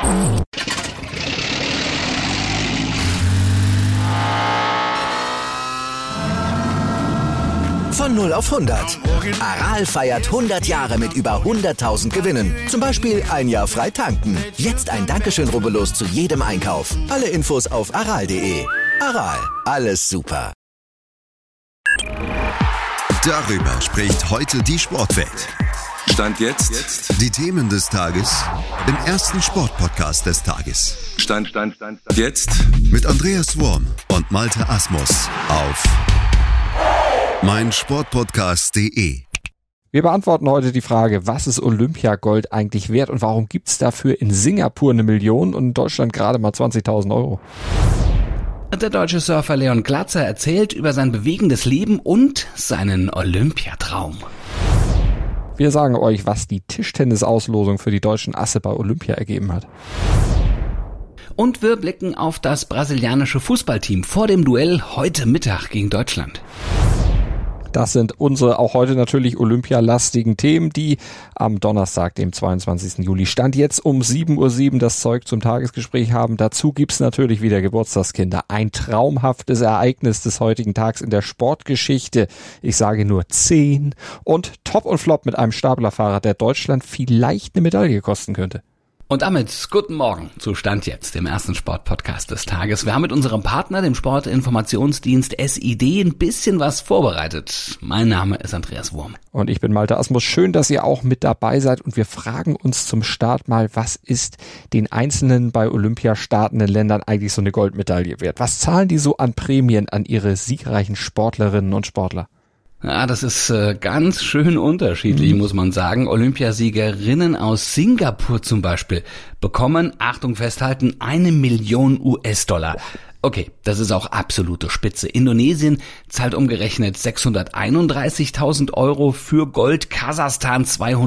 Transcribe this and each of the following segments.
Von 0 auf 100. Aral feiert 100 Jahre mit über 100.000 Gewinnen. Zum Beispiel ein Jahr frei tanken. Jetzt ein Dankeschön, rubbellos zu jedem Einkauf. Alle Infos auf aral.de. Aral, alles super. Darüber spricht heute die Sportwelt. Stand jetzt. Die Themen des Tages im ersten Sportpodcast des Tages. Stand jetzt. Mit Andreas Worm und Malte Asmus auf meinsportpodcast.de. Wir beantworten heute die Frage, was ist Olympiagold eigentlich wert und warum gibt's dafür in Singapur 1 Million und in Deutschland gerade mal 20.000 Euro? Der deutsche Surfer Leon Glatzer erzählt über sein bewegendes Leben und seinen Olympiatraum. Wir sagen euch, was die Tischtennis-Auslosung für die deutschen Asse bei Olympia ergeben hat. Und wir blicken auf das brasilianische Fußballteam vor dem Duell heute Mittag gegen Deutschland. Das sind unsere auch heute natürlich olympialastigen Themen, die am Donnerstag, dem 22. Juli, Stand jetzt um 7:07 Uhr das Zeug zum Tagesgespräch haben. Dazu gibt's natürlich wieder Geburtstagskinder. Ein traumhaftes Ereignis des heutigen Tags in der Sportgeschichte. Ich sage nur 10. Und Top und Flop mit einem Staplerfahrer, der Deutschland vielleicht eine Medaille kosten könnte. Und damit guten Morgen zu Stand jetzt, dem ersten Sportpodcast des Tages. Wir haben mit unserem Partner, dem Sportinformationsdienst SID, ein bisschen was vorbereitet. Mein Name ist Andreas Worm. Und ich bin Malte Asmus. Schön, dass ihr auch mit dabei seid. Und wir fragen uns zum Start mal, was ist den einzelnen bei Olympia startenden Ländern eigentlich so eine Goldmedaille wert? Was zahlen die so an Prämien an ihre siegreichen Sportlerinnen und Sportler? Ja, das ist ganz schön unterschiedlich, muss man sagen. Olympiasiegerinnen aus Singapur zum Beispiel bekommen, Achtung festhalten, 1 Million US-Dollar. Okay, das ist auch absolute Spitze. Indonesien zahlt umgerechnet 631.000 Euro für Gold, Kasachstan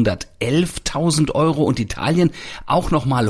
211.000 Euro und Italien auch nochmal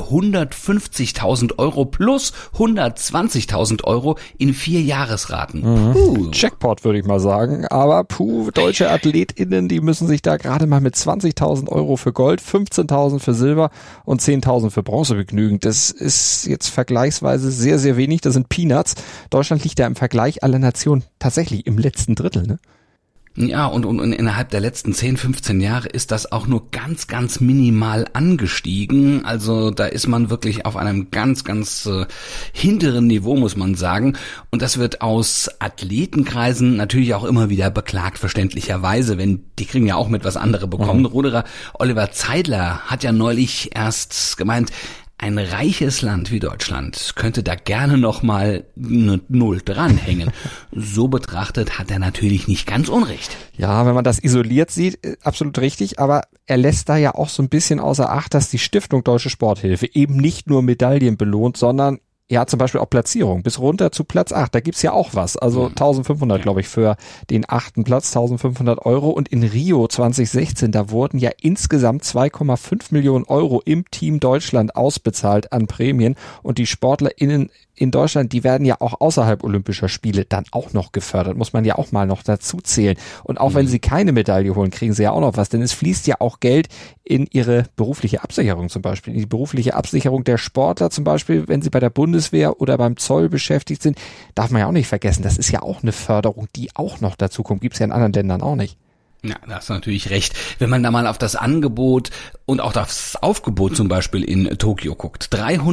150.000 Euro plus 120.000 Euro in 4 Jahresraten. Jackpot, würde ich mal sagen. Aber deutsche AthletInnen, die müssen sich da gerade mal mit 20.000 Euro für Gold, 15.000 für Silber und 10.000 für Bronze begnügen. Das ist jetzt vergleichsweise sehr, sehr wenig. Das sind Peanuts. Deutschland liegt ja im Vergleich aller Nationen tatsächlich im letzten Drittel, ne? Ja, und innerhalb der letzten 10, 15 Jahre ist das auch nur ganz, ganz minimal angestiegen. Also da ist man wirklich auf einem ganz, ganz hinteren Niveau, muss man sagen. Und das wird aus Athletenkreisen natürlich auch immer wieder beklagt, verständlicherweise, wenn die kriegen ja auch mit, was andere bekommen. Ruderer Oliver Zeidler hat ja neulich erst gemeint, ein reiches Land wie Deutschland könnte da gerne nochmal eine 0 dranhängen. So betrachtet hat er natürlich nicht ganz unrecht. Ja, wenn man das isoliert sieht, absolut richtig, aber er lässt da ja auch so ein bisschen außer Acht, dass die Stiftung Deutsche Sporthilfe eben nicht nur Medaillen belohnt, sondern ja, zum Beispiel auch Platzierung bis runter zu Platz 8. Da gibt's ja auch was. Also 1.500, glaube ich, für den 8. Platz, 1.500 Euro. Und in Rio 2016, da wurden ja insgesamt 2,5 Millionen Euro im Team Deutschland ausbezahlt an Prämien. Und die SportlerInnen in Deutschland, die werden ja auch außerhalb Olympischer Spiele dann auch noch gefördert. Muss man ja auch mal noch dazu zählen. Und auch wenn sie keine Medaille holen, kriegen sie ja auch noch was. Denn es fließt ja auch Geld in ihre berufliche Absicherung zum Beispiel. In die berufliche Absicherung der Sportler zum Beispiel, wenn sie bei der Bundeswehr oder beim Zoll beschäftigt sind, darf man ja auch nicht vergessen. Das ist ja auch eine Förderung, die auch noch dazu kommt. Gibt's ja in anderen Ländern auch nicht. Ja, da hast du natürlich recht. Wenn man da mal auf das Angebot und auch das Aufgebot zum Beispiel in Tokio guckt.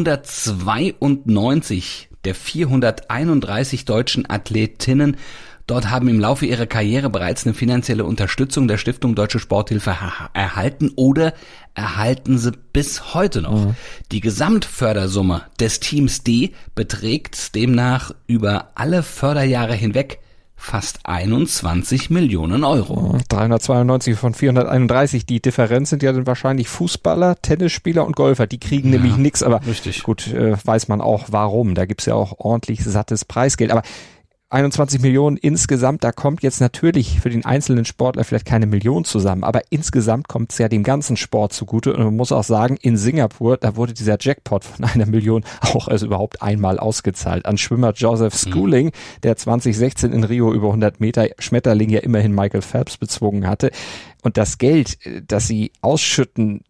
392 der 431 deutschen Athletinnen dort haben im Laufe ihrer Karriere bereits eine finanzielle Unterstützung der Stiftung Deutsche Sporthilfe erhalten oder erhalten sie bis heute noch. Die Gesamtfördersumme des Teams D beträgt demnach über alle Förderjahre hinweg fast 21 Millionen Euro. 392 von 431. Die Differenz sind ja dann wahrscheinlich Fußballer, Tennisspieler und Golfer. Die kriegen nämlich nichts, aber richtig. Gut, weiß man auch warum. Da gibt's ja auch ordentlich sattes Preisgeld. Aber 21 Millionen insgesamt, da kommt jetzt natürlich für den einzelnen Sportler vielleicht keine Million zusammen, aber insgesamt kommt es ja dem ganzen Sport zugute und man muss auch sagen, in Singapur, da wurde dieser Jackpot von 1 Million auch also überhaupt einmal ausgezahlt. An Schwimmer Joseph Schooling, der 2016 in Rio über 100 Meter Schmetterling ja immerhin Michael Phelps bezwungen hatte. Und das Geld, das sie ausschütten,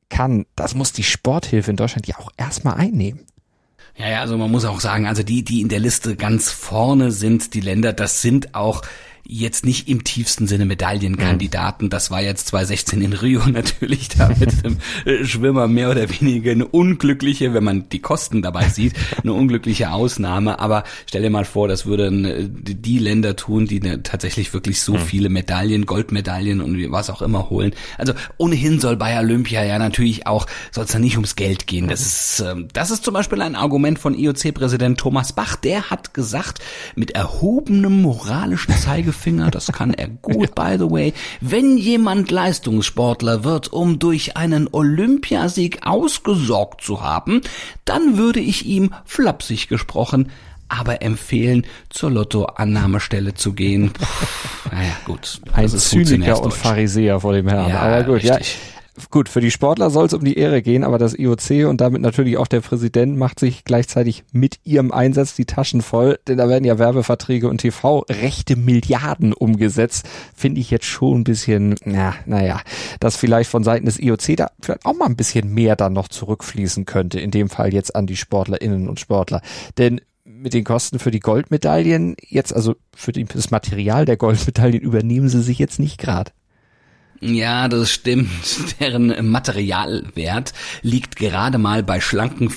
kann, das muss die Sporthilfe in Deutschland ja auch erstmal einnehmen. Ja, also man muss auch sagen, also die in der Liste ganz vorne sind, die Länder, das sind auch jetzt nicht im tiefsten Sinne Medaillenkandidaten. Das war jetzt 2016 in Rio natürlich da mit dem Schwimmer mehr oder weniger eine unglückliche, wenn man die Kosten dabei sieht, eine unglückliche Ausnahme. Aber stell dir mal vor, das würden die Länder tun, die tatsächlich wirklich so viele Medaillen, Goldmedaillen und was auch immer holen. Also ohnehin soll bei Olympia ja natürlich auch, soll es da nicht ums Geld gehen. Das ist zum Beispiel ein Argument von IOC-Präsident Thomas Bach. Der hat gesagt, mit erhobenem moralischen Zeigefinger, das kann er gut, by the way. Wenn jemand Leistungssportler wird, um durch einen Olympiasieg ausgesorgt zu haben, dann würde ich ihm, flapsig gesprochen, aber empfehlen, zur Lottoannahmestelle zu gehen. Naja, gut. Ein Zyniker und Pharisäer vor dem Herrn. Ja, aber gut, richtig. ja. Gut, für die Sportler soll es um die Ehre gehen, aber das IOC und damit natürlich auch der Präsident macht sich gleichzeitig mit ihrem Einsatz die Taschen voll, denn da werden ja Werbeverträge und TV-Rechte Milliarden umgesetzt. Finde ich jetzt schon ein bisschen, naja, dass vielleicht von Seiten des IOC da vielleicht auch mal ein bisschen mehr dann noch zurückfließen könnte, in dem Fall jetzt an die SportlerInnen und Sportler. Denn mit den Kosten für die Goldmedaillen jetzt, also für das Material der Goldmedaillen übernehmen sie sich jetzt nicht gerade. Ja, das stimmt. Deren Materialwert liegt gerade mal bei schlanken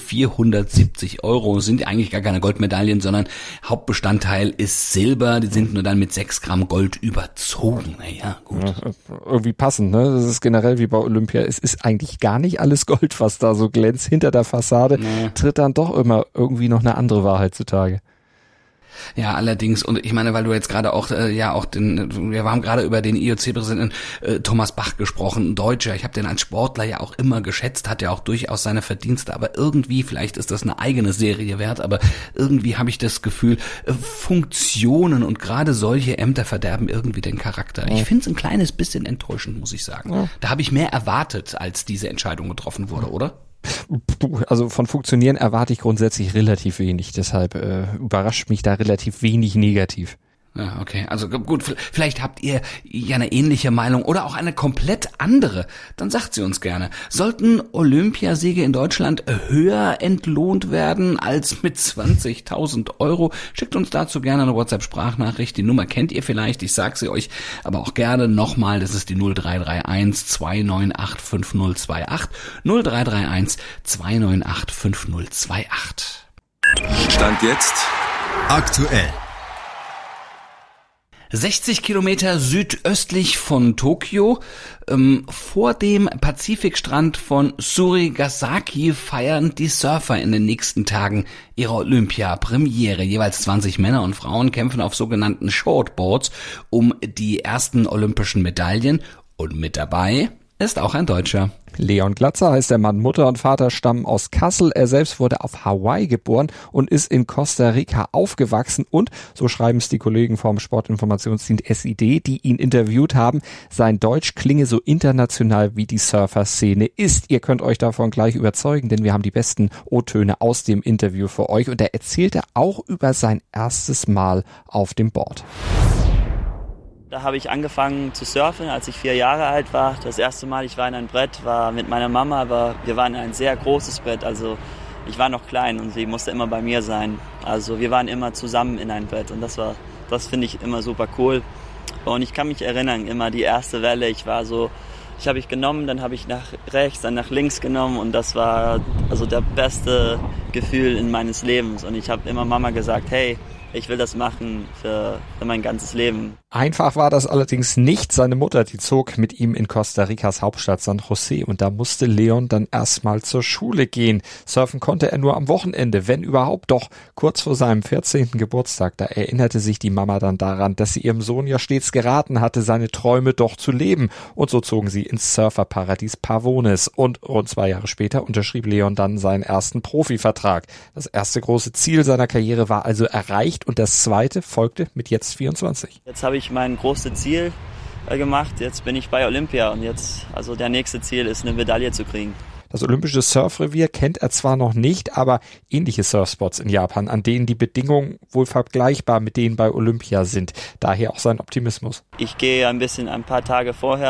470 €. Sind eigentlich gar keine Goldmedaillen, sondern Hauptbestandteil ist Silber. Die sind nur dann mit 6 Gramm Gold überzogen. Naja, gut. Ja, irgendwie passend, ne? Das ist generell wie bei Olympia. Es ist eigentlich gar nicht alles Gold, was da so glänzt. Hinter der Fassade tritt dann doch immer irgendwie noch eine andere Wahrheit zutage. Ja, allerdings, und ich meine, weil du jetzt gerade auch, wir haben gerade über den IOC-Präsidenten Thomas Bach gesprochen, ein Deutscher, ich habe den als Sportler ja auch immer geschätzt, hat ja auch durchaus seine Verdienste, aber irgendwie, vielleicht ist das eine eigene Serie wert, aber irgendwie habe ich das Gefühl, Funktionen und gerade solche Ämter verderben irgendwie den Charakter. Ich finde es ein kleines bisschen enttäuschend, muss ich sagen. Ja. Da habe ich mehr erwartet, als diese Entscheidung getroffen wurde, oder? Also von Funktionieren erwarte ich grundsätzlich relativ wenig, deshalb überrascht mich da relativ wenig negativ. Ja, okay. Also gut, vielleicht habt ihr ja eine ähnliche Meinung oder auch eine komplett andere. Dann sagt sie uns gerne. Sollten Olympiasiege in Deutschland höher entlohnt werden als mit 20.000 €? Schickt uns dazu gerne eine WhatsApp-Sprachnachricht. Die Nummer kennt ihr vielleicht, ich sag sie euch aber auch gerne nochmal. Das ist die 0331 298 5028. 0331 298 5028. Stand jetzt Aktuell. 60 Kilometer südöstlich von Tokio, vor dem Pazifikstrand von Surigasaki feiern die Surfer in den nächsten Tagen ihre Olympia-Premiere. Jeweils 20 Männer und Frauen kämpfen auf sogenannten Shortboards um die ersten olympischen Medaillen und mit dabei ist auch ein Deutscher. Leon Glatzer heißt der Mann. Mutter und Vater stammen aus Kassel. Er selbst wurde auf Hawaii geboren und ist in Costa Rica aufgewachsen. Und, so schreiben es die Kollegen vom Sportinformationsdienst SID, die ihn interviewt haben, sein Deutsch klinge so international wie die Surfer-Szene ist. Ihr könnt euch davon gleich überzeugen, denn wir haben die besten O-Töne aus dem Interview für euch. Und er erzählte auch über sein erstes Mal auf dem Board. Da habe ich angefangen zu surfen, als ich 4 Jahre alt war. Das erste Mal, ich war in ein Brett, war mit meiner Mama, aber wir waren in ein sehr großes Brett. Also ich war noch klein und sie musste immer bei mir sein. Also wir waren immer zusammen in ein Brett und das finde ich immer super cool. Und ich kann mich erinnern, immer die erste Welle, ich habe ich genommen, dann habe ich nach rechts, dann nach links genommen und das war also der beste Gefühl in meines Lebens. Und ich habe immer Mama gesagt, hey, ich will das machen für mein ganzes Leben. Einfach war das allerdings nicht. Seine Mutter, die zog mit ihm in Costa Ricas Hauptstadt San Jose und da musste Leon dann erstmal zur Schule gehen. Surfen konnte er nur am Wochenende, wenn überhaupt. Doch kurz vor seinem 14. Geburtstag, da erinnerte sich die Mama dann daran, dass sie ihrem Sohn ja stets geraten hatte, seine Träume doch zu leben. Und so zogen sie ins Surferparadies Pavones. Und rund 2 Jahre später unterschrieb Leon dann seinen ersten Profivertrag. Das erste große Ziel seiner Karriere war also erreicht und das zweite folgte mit jetzt 24. Jetzt habe ich mein großes Ziel gemacht. Jetzt bin ich bei Olympia und also der nächste Ziel ist, eine Medaille zu kriegen. Das olympische Surfrevier kennt er zwar noch nicht, aber ähnliche Surfspots in Japan, an denen die Bedingungen wohl vergleichbar mit denen bei Olympia sind. Daher auch sein Optimismus. Ich gehe ein paar Tage vorher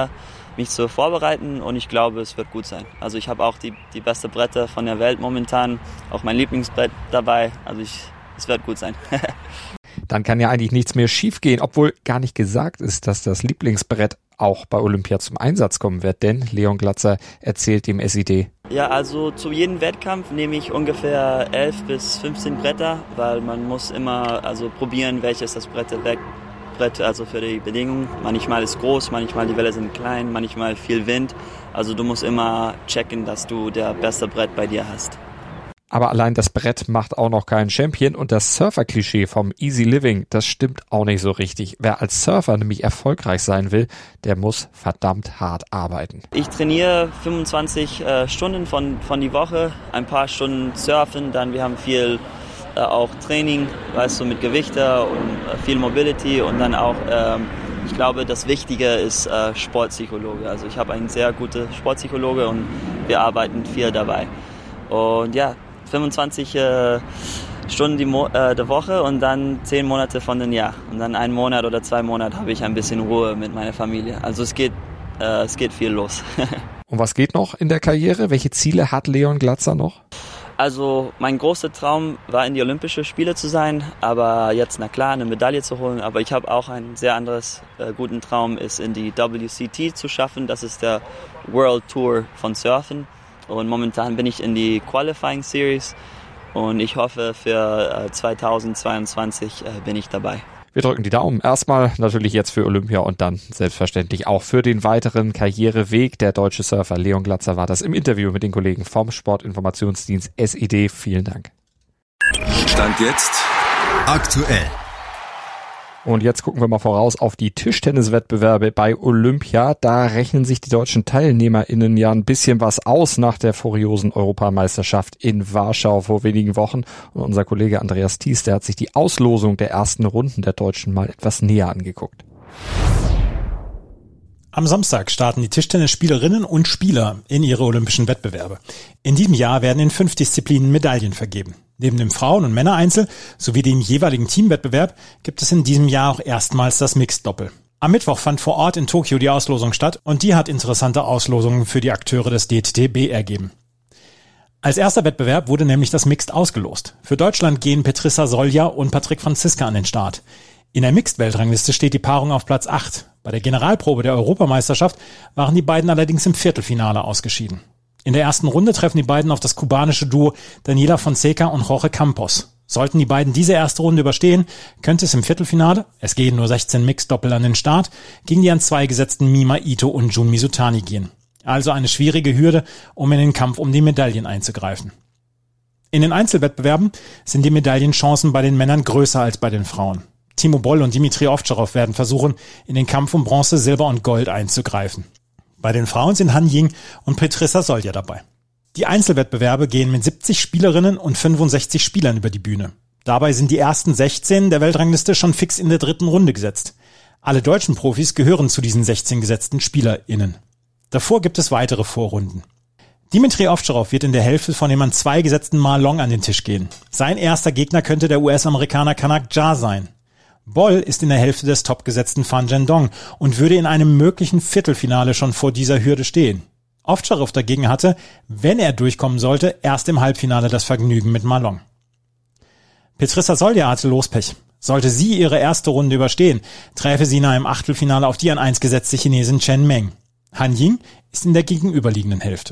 mich zu vorbereiten und ich glaube, es wird gut sein. Also ich habe auch die beste Bretter von der Welt momentan, auch mein Lieblingsbrett dabei. Also es wird gut sein. Dann kann ja eigentlich nichts mehr schiefgehen, obwohl gar nicht gesagt ist, dass das Lieblingsbrett auch bei Olympia zum Einsatz kommen wird, denn Leon Glatzer erzählt dem SID. Ja, also zu jedem Wettkampf nehme ich ungefähr 11 bis 15 Bretter, weil man muss immer probieren, welches das Brett also für die Bedingungen. Manchmal ist groß, manchmal die Welle sind klein, manchmal viel Wind. Also du musst immer checken, dass du der beste Brett bei dir hast. Aber allein das Brett macht auch noch keinen Champion und das Surfer-Klischee vom Easy Living, das stimmt auch nicht so richtig. Wer als Surfer nämlich erfolgreich sein will, der muss verdammt hart arbeiten. Ich trainiere 25 Stunden von die Woche, ein paar Stunden surfen, dann wir haben viel auch Training, weißt du, mit Gewichte und viel Mobility und dann auch, ich glaube, das Wichtige ist Sportpsychologe. Also ich habe einen sehr guten Sportpsychologe und wir arbeiten viel dabei. Und ja, 25 Stunden der Woche und dann 10 Monate von dem Jahr. Und dann 1 Monat oder 2 Monate habe ich ein bisschen Ruhe mit meiner Familie. Also es geht viel los. Und was geht noch in der Karriere? Welche Ziele hat Leon Glatzer noch? Also mein großer Traum war, in die Olympischen Spiele zu sein, aber jetzt, na klar, eine Medaille zu holen. Aber ich habe auch einen sehr anderes guten Traum, ist in die WCT zu schaffen. Das ist der World Tour von Surfen. Und momentan bin ich in die Qualifying Series und ich hoffe, für 2022 bin ich dabei. Wir drücken die Daumen. Erstmal natürlich jetzt für Olympia und dann selbstverständlich auch für den weiteren Karriereweg. Der deutsche Surfer Leon Glatzer war das im Interview mit den Kollegen vom Sportinformationsdienst SID. Vielen Dank. Stand jetzt Aktuell. Und jetzt gucken wir mal voraus auf die Tischtenniswettbewerbe bei Olympia. Da rechnen sich die deutschen TeilnehmerInnen ja ein bisschen was aus nach der furiosen Europameisterschaft in Warschau vor wenigen Wochen. Und unser Kollege Andreas Thies, der hat sich die Auslosung der ersten Runden der Deutschen mal etwas näher angeguckt. Am Samstag starten die Tischtennisspielerinnen und Spieler in ihre olympischen Wettbewerbe. In diesem Jahr werden in 5 Disziplinen Medaillen vergeben. Neben dem Frauen- und Männereinzel sowie dem jeweiligen Teamwettbewerb gibt es in diesem Jahr auch erstmals das Mixed-Doppel. Am Mittwoch fand vor Ort in Tokio die Auslosung statt und die hat interessante Auslosungen für die Akteure des DTB ergeben. Als erster Wettbewerb wurde nämlich das Mixed ausgelost. Für Deutschland gehen Petrissa Solja und Patrick Franziska an den Start. In der Mixed-Weltrangliste steht die Paarung auf Platz 8. Bei der Generalprobe der Europameisterschaft waren die beiden allerdings im Viertelfinale ausgeschieden. In der ersten Runde treffen die beiden auf das kubanische Duo Daniela Fonseca und Jorge Campos. Sollten die beiden diese erste Runde überstehen, könnte es im Viertelfinale, es gehen nur 16 Mixed-Doppel an den Start, gegen die an 2 gesetzten Mima Ito und Jun Mizutani gehen. Also eine schwierige Hürde, um in den Kampf um die Medaillen einzugreifen. In den Einzelwettbewerben sind die Medaillenchancen bei den Männern größer als bei den Frauen. Timo Boll und Dimitri Ovtcharov werden versuchen, in den Kampf um Bronze, Silber und Gold einzugreifen. Bei den Frauen sind Han Ying und Petrissa Solja dabei. Die Einzelwettbewerbe gehen mit 70 Spielerinnen und 65 Spielern über die Bühne. Dabei sind die ersten 16 der Weltrangliste schon fix in der 3. Runde gesetzt. Alle deutschen Profis gehören zu diesen 16 gesetzten SpielerInnen. Davor gibt es weitere Vorrunden. Dimitri Ovtcharov wird in der Hälfte von dem an 2 gesetzten Ma Long an den Tisch gehen. Sein erster Gegner könnte der US-Amerikaner Kanak Jha sein. Boll ist in der Hälfte des topgesetzten Fan Zhendong und würde in einem möglichen Viertelfinale schon vor dieser Hürde stehen. Ovtcharov dagegen hatte, wenn er durchkommen sollte, erst im Halbfinale das Vergnügen mit Ma Long. Petrissa Solja hatte Lospech. Sollte sie ihre erste Runde überstehen, träfe sie nach einem Achtelfinale auf die an 1 gesetzte Chinesin Chen Meng. Han Ying ist in der gegenüberliegenden Hälfte.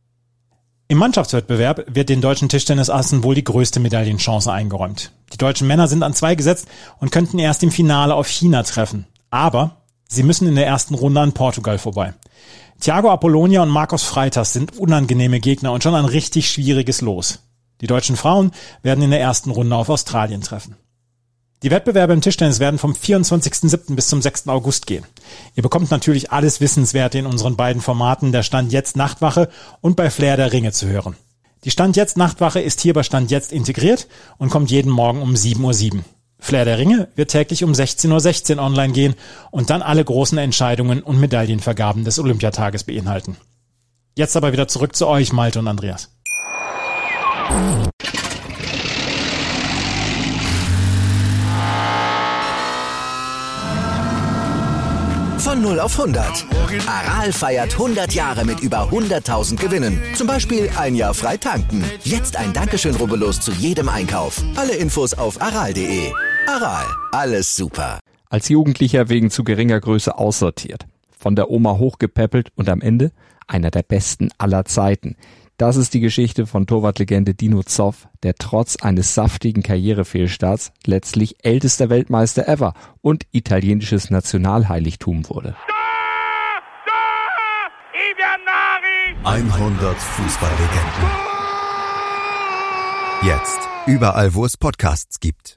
Im Mannschaftswettbewerb wird den deutschen Tischtennisassen wohl die größte Medaillenchance eingeräumt. Die deutschen Männer sind an 2 gesetzt und könnten erst im Finale auf China treffen. Aber sie müssen in der ersten Runde an Portugal vorbei. Thiago Apollonia und Marcos Freitas sind unangenehme Gegner und schon ein richtig schwieriges Los. Die deutschen Frauen werden in der ersten Runde auf Australien treffen. Die Wettbewerbe im Tischtennis werden vom 24.07. bis zum 6. August gehen. Ihr bekommt natürlich alles Wissenswerte in unseren beiden Formaten der Stand Jetzt Nachtwache und bei Flair der Ringe zu hören. Die Stand Jetzt Nachtwache ist hier bei Stand Jetzt integriert und kommt jeden Morgen um 7:07 Uhr. Flair der Ringe wird täglich um 16:16 Uhr online gehen und dann alle großen Entscheidungen und Medaillenvergaben des Olympiatages beinhalten. Jetzt aber wieder zurück zu euch, Malte und Andreas. Von 0 auf 100. Aral feiert 100 Jahre mit über 100.000 Gewinnen. Zum Beispiel ein Jahr frei tanken. Jetzt ein Dankeschön, rubbellos zu jedem Einkauf. Alle Infos auf aral.de. Aral, alles super. Als Jugendlicher wegen zu geringer Größe aussortiert. Von der Oma hochgepäppelt und am Ende einer der besten aller Zeiten. Das ist die Geschichte von Torwartlegende Dino Zoff, der trotz eines saftigen Karrierefehlstarts letztlich ältester Weltmeister ever und italienisches Nationalheiligtum wurde. 100 Fußballlegenden. Jetzt überall, wo es Podcasts gibt.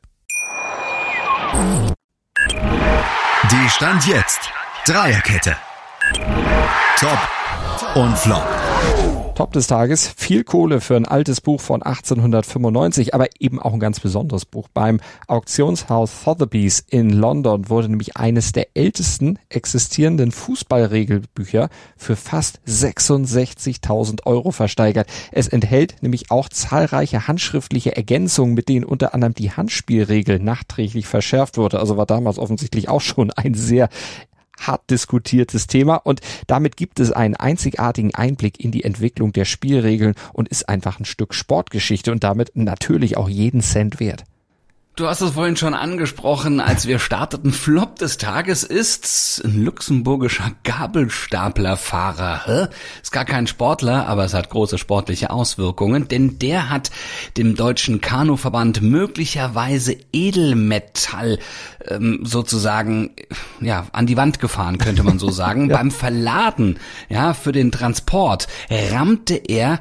Die Stand jetzt Dreierkette. Top und Flop. Top des Tages, viel Kohle für ein altes Buch von 1895, aber eben auch ein ganz besonderes Buch. Beim Auktionshaus Sotheby's in London wurde nämlich eines der ältesten existierenden Fußballregelbücher für fast 66.000 € versteigert. Es enthält nämlich auch zahlreiche handschriftliche Ergänzungen, mit denen unter anderem die Handspielregel nachträglich verschärft wurde. Also war damals offensichtlich auch schon ein sehr hart diskutiertes Thema und damit gibt es einen einzigartigen Einblick in die Entwicklung der Spielregeln und ist einfach ein Stück Sportgeschichte und damit natürlich auch jeden Cent wert. Du hast es vorhin schon angesprochen, als wir starteten. Flop des Tages ist ein luxemburgischer Gabelstaplerfahrer. Ist gar kein Sportler, aber es hat große sportliche Auswirkungen, denn der hat dem deutschen Kanuverband möglicherweise Edelmetall sozusagen an die Wand gefahren, könnte man so sagen. Ja. Beim Verladen für den Transport rammte er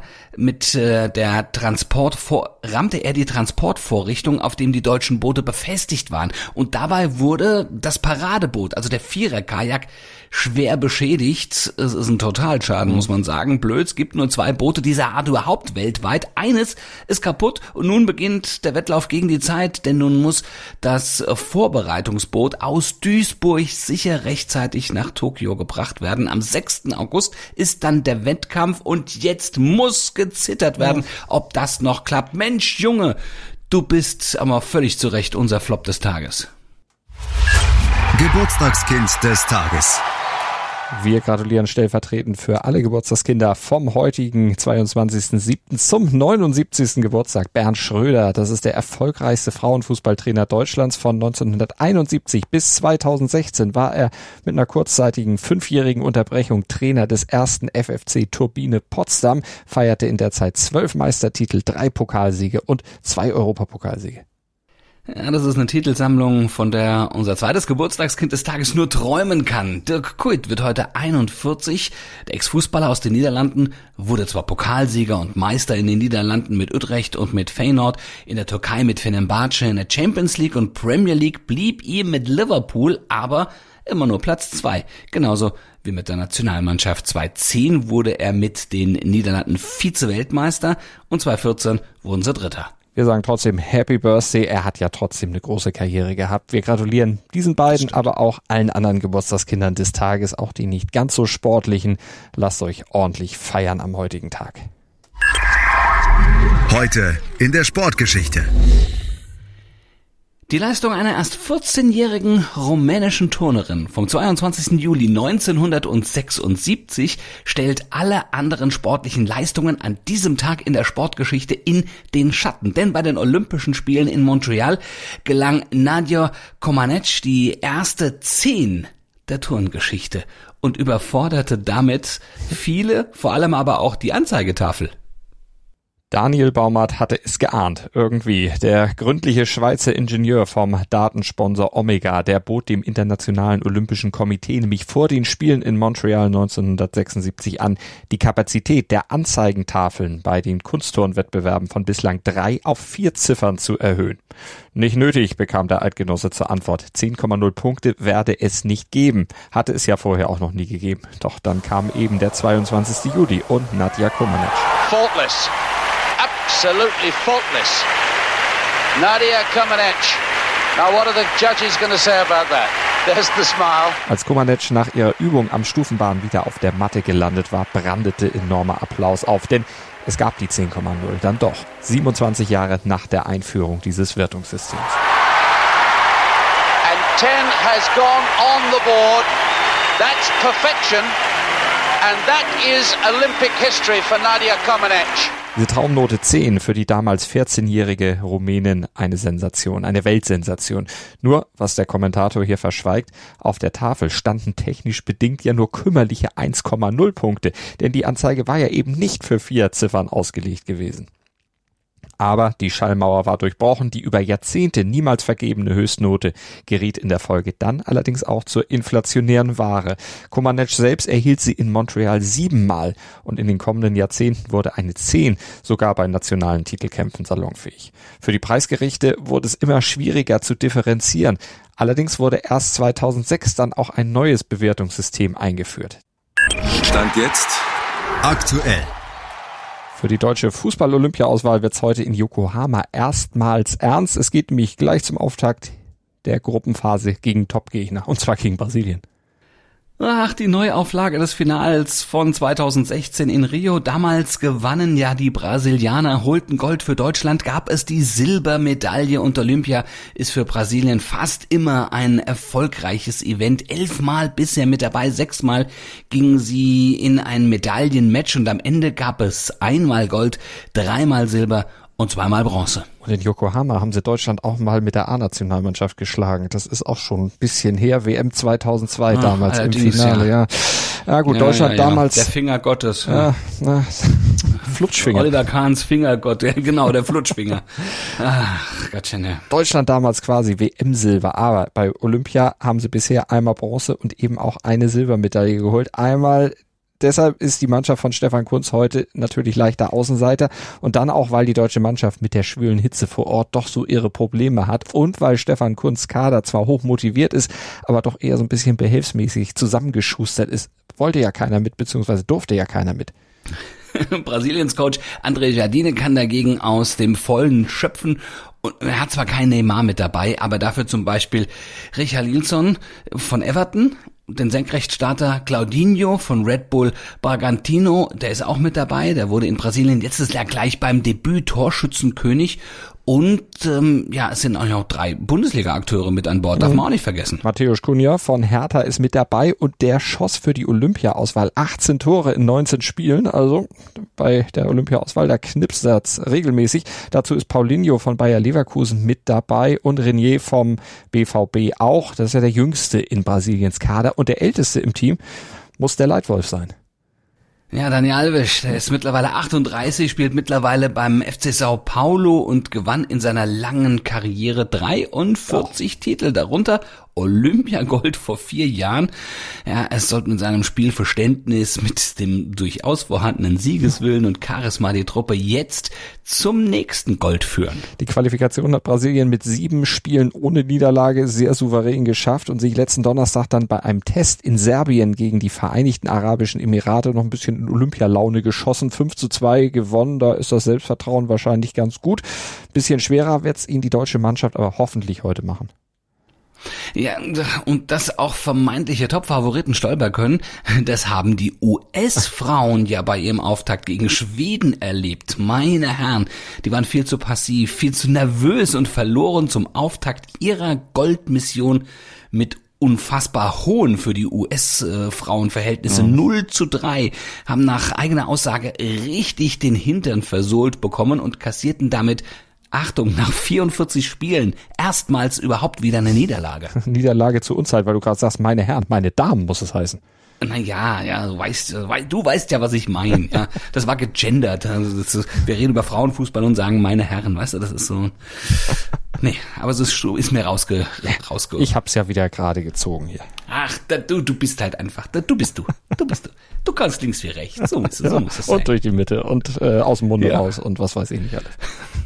die Transportvorrichtung, auf dem die deutschen Boote befestigt waren. Und dabei wurde das Paradeboot, also der Vierer-Kajak, schwer beschädigt. Es ist ein Totalschaden, muss man sagen. Blöd, es gibt nur 2 Boote dieser Art überhaupt weltweit. Eines ist kaputt und nun beginnt der Wettlauf gegen die Zeit, denn nun muss das Vorbereitungsboot aus Duisburg sicher rechtzeitig nach Tokio gebracht werden. Am 6. August ist dann der Wettkampf und jetzt muss gezittert werden, ob das noch klappt. Mensch, Junge, du bist aber völlig zu Recht unser Flop des Tages. Geburtstagskind des Tages. Wir gratulieren stellvertretend für alle Geburtstagskinder vom heutigen 22.07. zum 79. Geburtstag. Bernd Schröder, das ist der erfolgreichste Frauenfußballtrainer Deutschlands. Von 1971 bis 2016 war er mit einer kurzzeitigen 5-jährigen Unterbrechung Trainer des ersten FFC Turbine Potsdam, feierte in der Zeit 12 Meistertitel, 3 Pokalsiege und 2 Europapokalsiege. Ja, das ist eine Titelsammlung, von der unser zweites Geburtstagskind des Tages nur träumen kann. Dirk Kuyt wird heute 41. Der Ex-Fußballer aus den Niederlanden wurde zwar Pokalsieger und Meister in den Niederlanden mit Utrecht und mit Feyenoord, in der Türkei mit Fenerbahce, in der Champions League und Premier League blieb ihm mit Liverpool aber immer nur Platz 2. Genauso wie mit der Nationalmannschaft. 2010 wurde er mit den Niederlanden Vize-Weltmeister und 2014 wurden sie Dritter. Wir sagen trotzdem Happy Birthday. Er hat ja trotzdem eine große Karriere gehabt. Wir gratulieren diesen beiden, aber auch allen anderen Geburtstagskindern des Tages, auch die nicht ganz so sportlichen. Lasst euch ordentlich feiern am heutigen Tag. Heute in der Sportgeschichte. Die Leistung einer erst 14-jährigen rumänischen Turnerin vom 22. Juli 1976 stellt alle anderen sportlichen Leistungen an diesem Tag in der Sportgeschichte in den Schatten. Denn bei den Olympischen Spielen in Montreal gelang Nadia Comaneci die erste 10 der Turngeschichte und überforderte damit viele, vor allem aber auch die Anzeigetafel. Daniel Baumart hatte es geahnt, irgendwie. Der gründliche Schweizer Ingenieur vom Datensponsor Omega, der bot dem Internationalen Olympischen Komitee nämlich vor den Spielen in Montreal 1976 an, die Kapazität der Anzeigentafeln bei den Kunstturnwettbewerben von bislang 3 auf 4 Ziffern zu erhöhen. Nicht nötig, bekam der Eidgenosse zur Antwort. 10,0 Punkte werde es nicht geben. Hatte es ja vorher auch noch nie gegeben. Doch dann kam eben der 22. Juli und Nadia Comaneci. Faultless. Absolutely faultless. Nadia Comaneci. Now what are the judges going to say about that? There's the smile. Als Comaneci nach ihrer Übung am Stufenbahn wieder auf der Matte gelandet war, brandete enormer Applaus auf, denn es gab die 10,0 dann doch, 27 Jahre nach der Einführung dieses Wertungssystems. And 10 has gone on the board. That's perfection, and that is Olympic history for Nadia Comaneci. Diese Traumnote 10 für die damals 14-jährige Rumänin eine Sensation, eine Weltsensation. Nur, was der Kommentator hier verschweigt, auf der Tafel standen technisch bedingt ja nur kümmerliche 1,0 Punkte, denn die Anzeige war ja eben nicht für 4 Ziffern ausgelegt gewesen. Aber die Schallmauer war durchbrochen, die über Jahrzehnte niemals vergebene Höchstnote geriet in der Folge dann allerdings auch zur inflationären Ware. Comaneci selbst erhielt sie in Montreal 7-mal und in den kommenden Jahrzehnten wurde eine 10 sogar bei nationalen Titelkämpfen salonfähig. Für die Preisgerichte wurde es immer schwieriger zu differenzieren. Allerdings wurde erst 2006 dann auch ein neues Bewertungssystem eingeführt. Stand jetzt Aktuell. Für die deutsche Fußball-Olympia-Auswahl wird es heute in Yokohama erstmals ernst. Es geht nämlich gleich zum Auftakt der Gruppenphase gegen Topgegner, und zwar gegen Brasilien. Ach, die Neuauflage des Finals von 2016 in Rio. Damals gewannen ja die Brasilianer, holten Gold für Deutschland, gab es die Silbermedaille und Olympia ist für Brasilien fast immer ein erfolgreiches Event. 11-mal bisher mit dabei, 6-mal gingen sie in ein Medaillenmatch und am Ende gab es 1-mal Gold, 3-mal Silber und 2-mal Bronze. Und in Yokohama haben sie Deutschland auch mal mit der A-Nationalmannschaft geschlagen. Das ist auch schon ein bisschen her. WM 2002 damals im Finale. Ja gut, Deutschland damals. Der Finger Gottes. Flutschfinger. Oliver Kahns Fingergott, genau, der Flutschfinger. Ach, Gottchen, ja. Deutschland damals quasi WM-Silber. Aber bei Olympia haben sie bisher einmal Bronze und eben auch eine Silbermedaille geholt. Deshalb ist die Mannschaft von Stefan Kuntz heute natürlich leichter Außenseiter und dann auch, weil die deutsche Mannschaft mit der schwülen Hitze vor Ort doch so ihre Probleme hat und weil Stefan Kuntz Kader zwar hoch motiviert ist, aber doch eher so ein bisschen behelfsmäßig zusammengeschustert ist. Wollte ja keiner mit, beziehungsweise durfte ja keiner mit. Brasiliens Coach André Jardine kann dagegen aus dem Vollen schöpfen. Und er hat zwar keinen Neymar mit dabei, aber dafür zum Beispiel Richarlison von Everton, den Senkrechtstarter Claudinho von Red Bull Bragantino, der ist auch mit dabei, der wurde in Brasilien letztes Jahr gleich beim Debüt Torschützenkönig. Und es sind auch noch 3 Bundesliga-Akteure mit an Bord, darf man auch nicht vergessen. Mateusz Cunha von Hertha ist mit dabei und der schoss für die Olympia-Auswahl 18 Tore in 19 Spielen. Also bei der Olympia-Auswahl, da knipst das regelmäßig. Dazu ist Paulinho von Bayer Leverkusen mit dabei und Renier vom BVB auch. Das ist ja der jüngste in Brasiliens Kader und der älteste im Team muss der Leitwolf sein. Ja, Dani Alves, der ist mittlerweile 38, spielt mittlerweile beim FC Sao Paulo und gewann in seiner langen Karriere 43 Titel, darunter Olympiagold vor 4 Jahren. Ja, es sollte mit seinem Spielverständnis, mit dem durchaus vorhandenen Siegeswillen und Charisma die Truppe jetzt zum nächsten Gold führen. Die Qualifikation hat Brasilien mit 7 Spielen ohne Niederlage sehr souverän geschafft und sich letzten Donnerstag dann bei einem Test in Serbien gegen die Vereinigten Arabischen Emirate noch ein bisschen in Olympialaune geschossen. 5:2 gewonnen, da ist das Selbstvertrauen wahrscheinlich ganz gut. Bisschen schwerer wird's ihnen die deutsche Mannschaft aber hoffentlich heute machen. Ja, und dass auch vermeintliche Top-Favoriten stolpern können, das haben die US-Frauen ja bei ihrem Auftakt gegen Schweden erlebt. Meine Herren, die waren viel zu passiv, viel zu nervös und verloren zum Auftakt ihrer Goldmission mit unfassbar hohen für die US-Frauenverhältnisse 0:3, haben nach eigener Aussage richtig den Hintern versohlt bekommen und kassierten damit, Achtung, nach 44 Spielen erstmals überhaupt wieder eine Niederlage. Niederlage zur Unzeit, weil du gerade sagst, meine Herren, meine Damen muss es heißen. Naja, du weißt ja, was ich meine. Ja, das war gegendert. Also wir reden über Frauenfußball und sagen meine Herren, weißt du, das ist so. Nee, aber es ist mir rausge. Ich hab's ja wieder gerade gezogen hier. Ach, du bist halt einfach, du bist du. Du kannst links wie rechts, so muss es sein. Und durch die Mitte und aus dem Munde raus und was weiß ich nicht alles.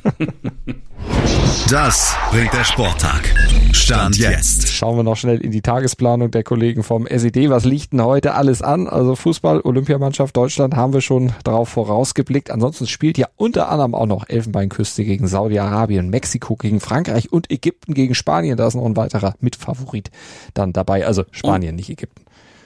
Das bringt der Sporttag. Stand jetzt. Schauen wir noch schnell in die Tagesplanung der Kollegen vom SED. Was liegt denn heute alles an? Also Fußball, Olympiamannschaft Deutschland haben wir schon darauf vorausgeblickt. Ansonsten spielt ja unter anderem auch noch Elfenbeinküste gegen Saudi-Arabien, Mexiko gegen Frankreich und Ägypten gegen Spanien. Da ist noch ein weiterer Mitfavorit dann dabei. Also Spanien, nicht Ägypten.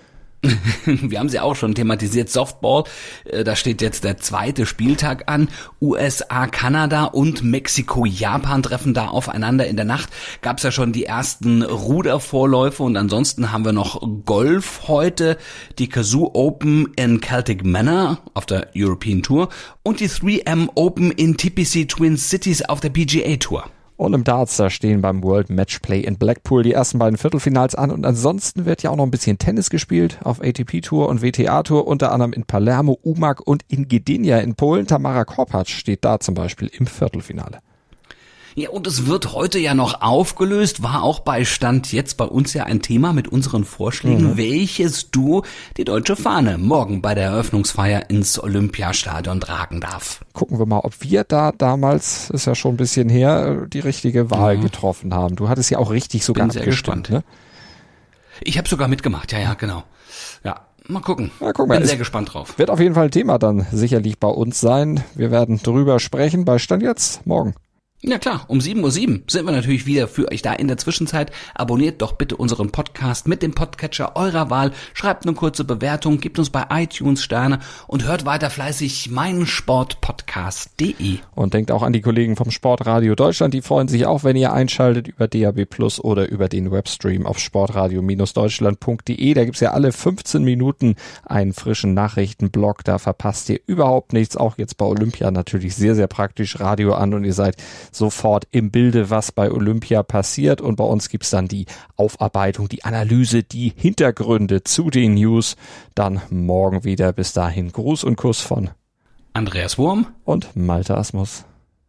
Wir haben sie auch schon thematisiert, Softball, da steht jetzt der 2. Spieltag an, USA, Kanada und Mexiko, Japan treffen da aufeinander. In der Nacht gab es ja schon die ersten Rudervorläufe und ansonsten haben wir noch Golf heute, die Kazoo Open in Celtic Manor auf der European Tour und die 3M Open in TPC Twin Cities auf der PGA Tour. Und im Darts, da stehen beim World Matchplay in Blackpool die ersten beiden Viertelfinals an und ansonsten wird ja auch noch ein bisschen Tennis gespielt auf ATP-Tour und WTA-Tour, unter anderem in Palermo, Umag und in Gdynia in Polen. Tamara Korpacz steht da zum Beispiel im Viertelfinale. Ja, und es wird heute ja noch aufgelöst, war auch bei Stand jetzt bei uns ja ein Thema mit unseren Vorschlägen, welches Duo die deutsche Fahne morgen bei der Eröffnungsfeier ins Olympiastadion tragen darf. Gucken wir mal, ob wir da damals, ist ja schon ein bisschen her, die richtige Wahl getroffen haben. Du hattest ja auch richtig sogar abgestimmt, ne? Ich habe sogar mitgemacht, ja, genau. Ja, mal gucken. Ja, guck mal, bin sehr gespannt drauf. Wird auf jeden Fall ein Thema dann sicherlich bei uns sein. Wir werden drüber sprechen bei Stand jetzt morgen. Ja klar, um 7:07 Uhr sind wir natürlich wieder für euch da. In der Zwischenzeit abonniert doch bitte unseren Podcast mit dem Podcatcher eurer Wahl, schreibt eine kurze Bewertung, gebt uns bei iTunes Sterne und hört weiter fleißig meinsportpodcast.de. Und denkt auch an die Kollegen vom Sportradio Deutschland, die freuen sich auch, wenn ihr einschaltet über DAB+ oder über den Webstream auf sportradio-deutschland.de. Da gibt's ja alle 15 Minuten einen frischen Nachrichtenblock, da verpasst ihr überhaupt nichts. Auch jetzt bei Olympia natürlich sehr, sehr praktisch Radio an und ihr seid sofort im Bilde, was bei Olympia passiert. Und bei uns gibt's dann die Aufarbeitung, die Analyse, die Hintergründe zu den News. Dann morgen wieder. Bis dahin Gruß und Kuss von Andreas Wurm und Malte Asmus.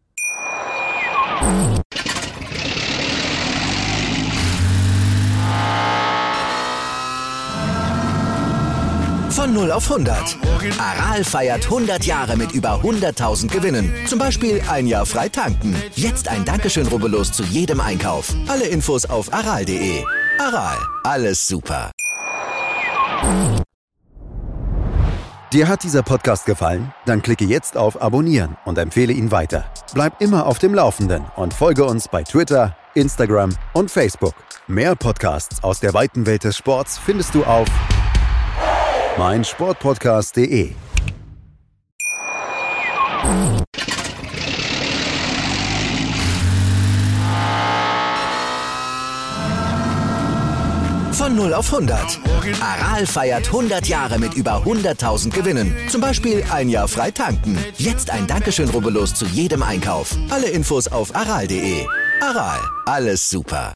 Von 0 auf 100. Aral feiert 100 Jahre mit über 100.000 Gewinnen. Zum Beispiel ein Jahr frei tanken. Jetzt ein Dankeschön, rubbellos zu jedem Einkauf. Alle Infos auf aral.de. Aral, alles super. Dir hat dieser Podcast gefallen? Dann klicke jetzt auf Abonnieren und empfehle ihn weiter. Bleib immer auf dem Laufenden und folge uns bei Twitter, Instagram und Facebook. Mehr Podcasts aus der weiten Welt des Sports findest du auf meinsportpodcast.de. Von 0 auf 100. Aral feiert 100 Jahre mit über 100.000 Gewinnen. Zum Beispiel ein Jahr frei tanken. Jetzt ein Dankeschön, rubbellos zu jedem Einkauf. Alle Infos auf aral.de. Aral, alles super.